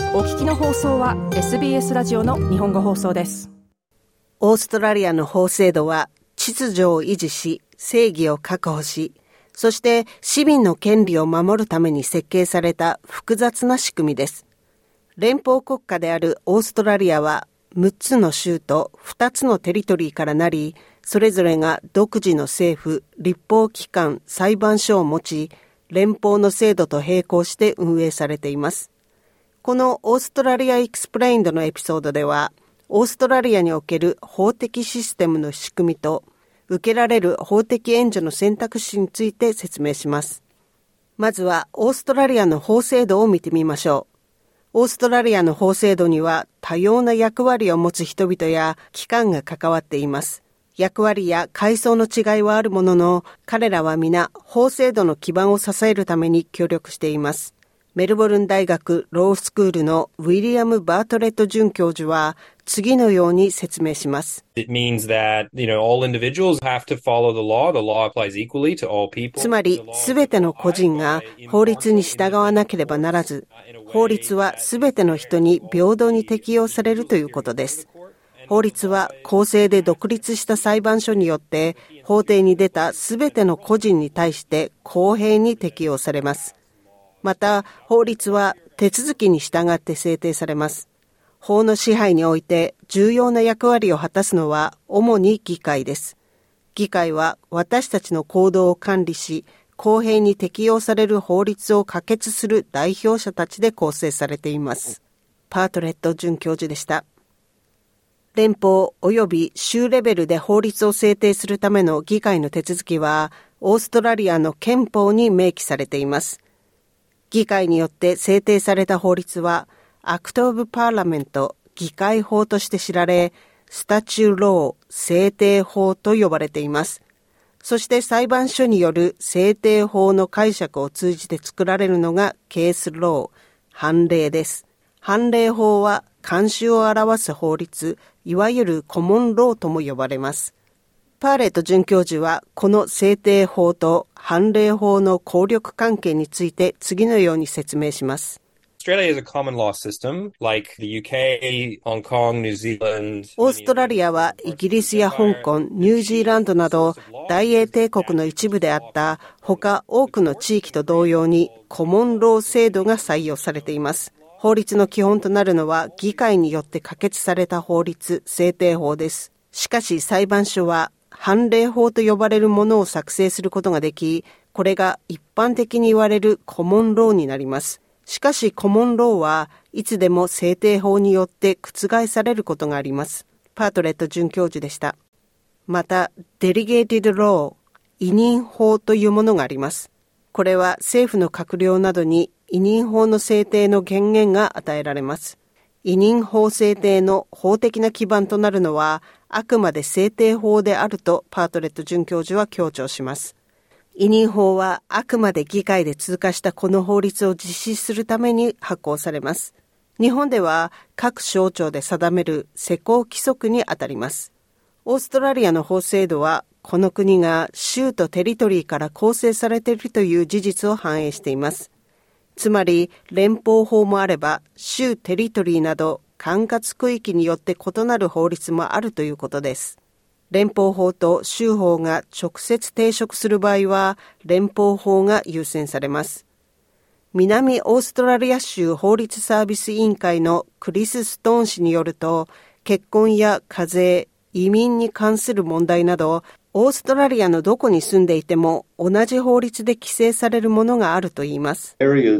お聞きの放送は SBS ラジオの日本語放送です。 オーストラリアの法制度は秩序を維持し、正義を確保し、そして市民の権利を守るために設計された複雑な仕組みです。連邦国家であるオーストラリアは6つの州と2つのテリトリーからなり、それぞれが独自の政府、立法機関、裁判所を持ち、連邦の制度と並行して運営されています。このオーストラリアエクスプレインドのエピソードでは、オーストラリアにおける法的システムの仕組みと、受けられる法的援助の選択肢について説明します。まずはオーストラリアの法制度を見てみましょう。オーストラリアの法制度には多様な役割を持つ人々や機関が関わっています。役割や階層の違いはあるものの、彼らは皆法制度の基盤を支えるために協力しています。メルボルン大学ロースクールのウィリアム・バートレット准教授は次のように説明します。 It means that, all individuals have to follow the law. The law applies equally to all people. つまり、すべての個人が法律に従わなければならず、法律はすべての人に平等に適用されるということです。法律は公正で独立した裁判所によって法廷に出たすべての個人に対して公平に適用されます。また、法律は手続きに従って制定されます。法の支配において重要な役割を果たすのは主に議会です。議会は私たちの行動を管理し、公平に適用される法律を可決する代表者たちで構成されています。バートレット准教授でした。連邦及び州レベルで法律を制定するための議会の手続きは、オーストラリアの憲法に明記されています。議会によって制定された法律は、アクト・オブ・パーラメント、議会法として知られ、スタチュー・ロー、制定法と呼ばれています。そして裁判所による制定法の解釈を通じて作られるのがケース・ロー、判例です。判例法は慣習を表す法律、いわゆるコモンローとも呼ばれます。パーレット准教授はこの制定法と判例法の効力関係について次のように説明します。 Australia is a common law system like the UK, Hong Kong, New Zealand. オーストラリアはイギリスや香港、ニュージーランドなど大英帝国の一部であった他多くの地域と同様にコモンロー制度が採用されています。法律の基本となるのは議会によって可決された法律、制定法です。しかし裁判所は判例法と呼ばれるものを作成することができ、これが一般的に言われるコモンローになります。しかしコモンローはいつでも制定法によって覆されることがあります。パートレット准教授でした。また、デリゲーティドロー、委任法というものがあります。これは政府の閣僚などに委任法の制定の権限が与えられます。委任法制定の法的な基盤となるのは、あくまで制定法であるとパートレット准教授は強調します。委任法はあくまで議会で通過したこの法律を実施するために発行されます。日本では各省庁で定める施行規則にあたります。オーストラリアの法制度はこの国が州とテリトリーから構成されているという事実を反映しています。つまり連邦法もあれば州テリトリーなど管轄区域によって異なる法律もあるということです。連邦法と州法が直接抵触する場合は連邦法が優先されます。南オーストラリア州法律サービス委員会のクリス・ストーン氏によると、結婚や課税、移民に関する問題など、オーストラリアのどこに住んでいても同じ法律で規制されるものがあるといいます。連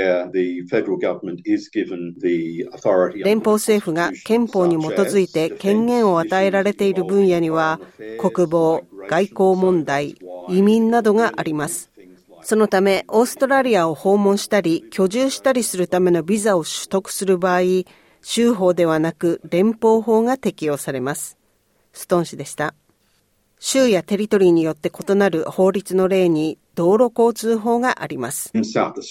邦政府が憲法に基づいて権限を与えられている分野には、国防、外交問題、移民などがあります。そのため、オーストラリアを訪問したり、居住したりするためのビザを取得する場合、州法ではなく連邦法が適用されます。ストーン氏でした。州やテリトリーによって異なる法律の例に道路交通法があります。南オ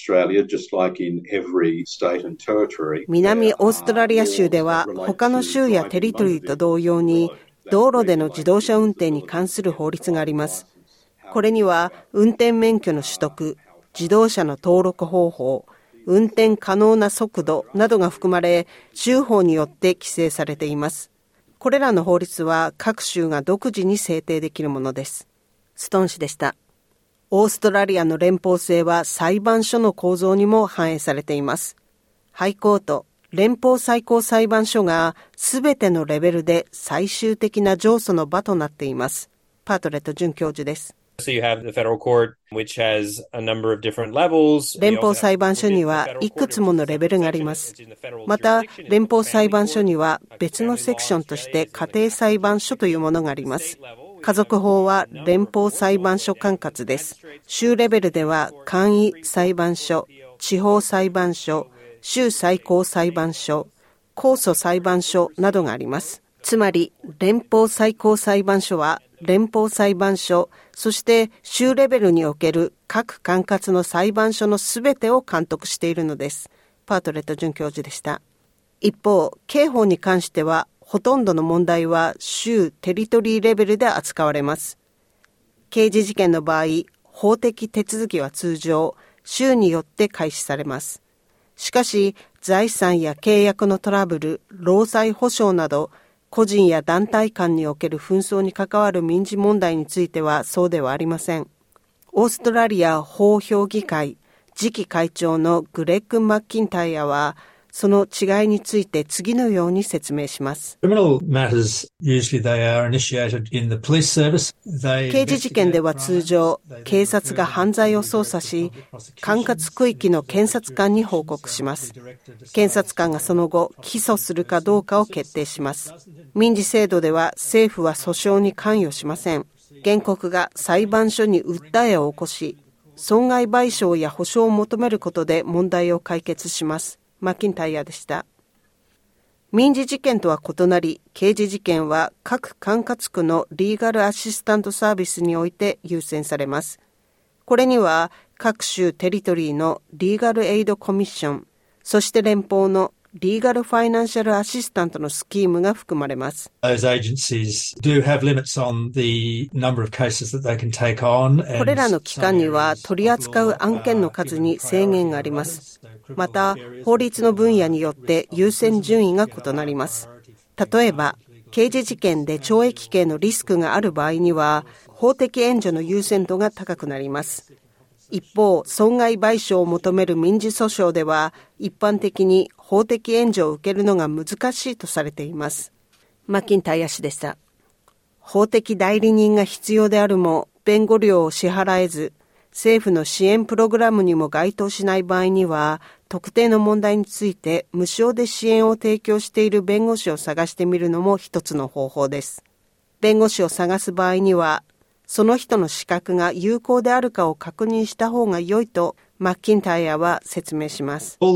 ーストラリア州では他の州やテリトリーと同様に道路での自動車運転に関する法律があります。これには運転免許の取得、自動車の登録方法、 運転可能な速度などが含まれ、州法によって規制されています。これらの法律は各州が独自に制定できるものです。ストーン氏でした。オーストラリアの連邦制は裁判所の構造にも反映されています。ハイコート、連邦最高裁判所がすべてのレベルで最終的な上訴の場となっています。パートレット准教授です。 So you have the federal court, which has a number of different levels. 連邦裁判所にはいくつものレベルがあります。また、連邦裁判所には別のセクションとして家庭裁判所というものがあります。家族法は連邦裁判所管轄です。州レベルでは簡易裁判所、地方裁判所、州最高裁判所、控訴裁判所などがあります。つまり、連邦最高裁判所は連邦裁判所、そして州レベルにおける各管轄の裁判所のすべてを監督しているのです。パートレット准教授でした。一方、刑法に関しては、ほとんどの問題は州テリトリーレベルで扱われます。刑事事件の場合、法的手続きは通常、州によって開始されます。しかし、財産や契約のトラブル、労災保障など、個人や団体間における紛争に関わる民事問題についてはそうではありません。オーストラリア法評議会次期会長のグレッグ・マッキンタイヤは、その違いについて次のように説明します。刑事事件では通常、警察が犯罪を捜査し、管轄区域の検察官に報告します。検察官がその後、起訴するかどうかを決定します。民事制度では政府は訴訟に関与しません。原告が裁判所に訴えを起こし、損害賠償や補償を求めることで問題を解決します。マッキンタイヤでした。民事事件とは異なり、刑事事件は各管轄区のリーガルアシスタントサービスにおいて優先されます。これには各州テリトリーのリーガルエイドコミッション、そして連邦のリーガルファイナンシャルアシスタントのスキームが含まれます。これらの機関には取り扱う案件の数に制限があります。また、法律の分野によって優先順位が異なります。例えば、刑事事件で懲役刑のリスクがある場合には、法的援助の優先度が高くなります。一方、損害賠償を求める民事訴訟では、一般的に法的援助を受けるのが難しいとされています。マッキンタイヤ氏でした。法的代理人が必要であるも、弁護料を支払えず、政府の支援プログラムにも該当しない場合には、特定の問題について無償で支援を提供している弁護士を探してみるのも一つの方法です。弁護士を探す場合には、その人の資格が有効であるかを確認した方が良いとマッキンタイヤは説明します。す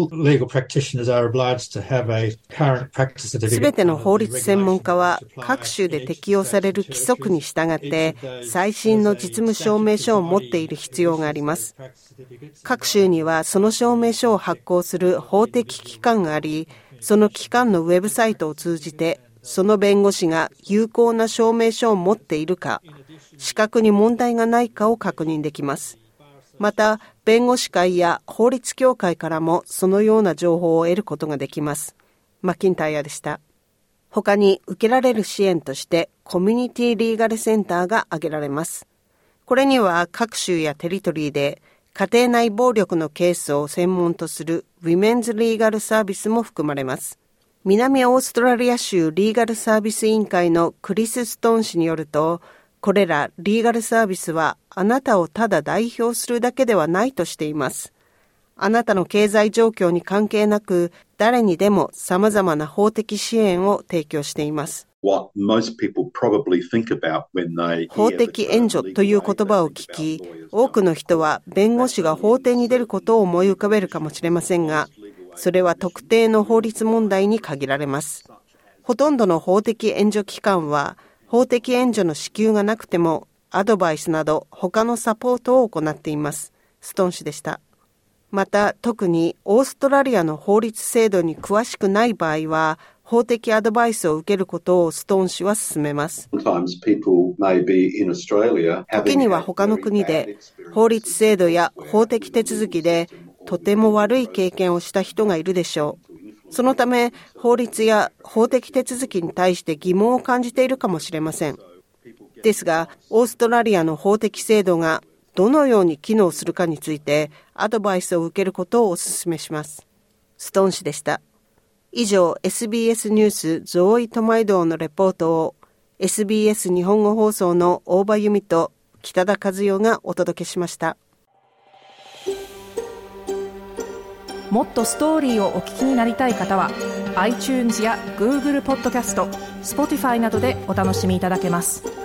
べての法律専門家は各州で適用される規則に従って最新の実務証明書を持っている必要があります。各州にはその証明書を発行する法的機関があり、その機関のウェブサイトを通じてその弁護士が有効な証明書を持っているか、資格に問題がないかを確認できます。また、弁護士会や法律協会からもそのような情報を得ることができます。マッキンタイヤでした。他に受けられる支援としてコミュニティリーガルセンターが挙げられます。これには各州やテリトリーで家庭内暴力のケースを専門とするウィメンズリーガルサービスも含まれます。南オーストラリア州リーガルサービス委員会のクリス・ストーン氏によると、これらリーガルサービスはあなたをただ代表するだけではないとしています。あなたの経済状況に関係なく、誰にでも様々な法的支援を提供しています。法的援助という言葉を聞き、多くの人は弁護士が法廷に出ることを思い浮かべるかもしれませんが、それは特定の法律問題に限られます。ほとんどの法的援助機関は、法的援助の支給がなくても、アドバイスなど他のサポートを行っています。ストーン氏でした。また、特にオーストラリアの法律制度に詳しくない場合は、法的アドバイスを受けることをストーン氏は勧めます。時には他の国で法律制度や法的手続きでとても悪い経験をした人がいるでしょう。そのため、法律や法的手続きに対して疑問を感じているかもしれません。ですが、オーストラリアの法的制度がどのように機能するかについてアドバイスを受けることをお勧めします。ストーン氏でした。以上、SBS ニュースゾーイトマイドーのレポートを SBS 日本語放送の大場由美と北田和代がお届けしました。 もっとストーリーをお聞きになりたい方は iTunes や Google ポッドキャスト、Spotify などでお楽しみいただけます。